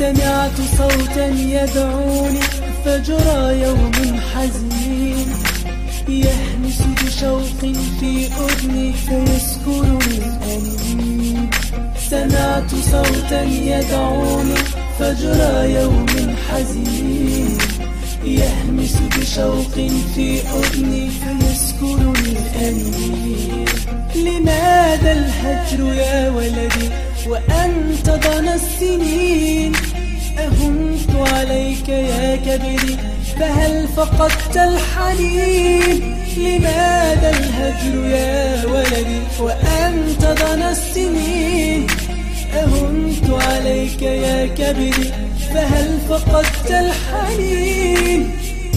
سمعت صوتا يدعوني فجرى يوم حزين يهمس بشوق في أذني فيسكنني الأنين. سمعت صوتا يدعوني فجرى يوم حزين يهمس بشوق في أذني فيسكنني الأنين. لماذا الهجر يا ولدي وأنت ضنا السنين؟ أهنت عليك يا كبدي فهل فقدت الحنين؟ لماذا الهجر يا ولدي وأنت ضنا السنين؟ أهنت عليك يا كبدي فهل فقدت الحنين؟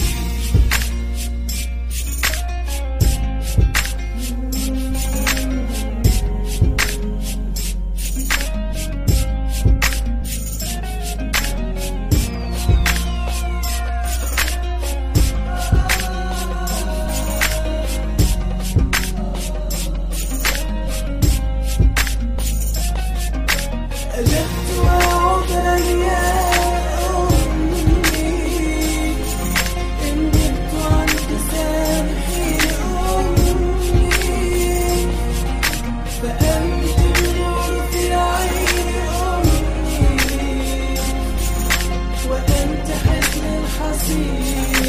أجبت وعذرا يا أمي إن غبت عنك سامحي أمي، فأنت النور في عين أمي وأنت حزن الحصين.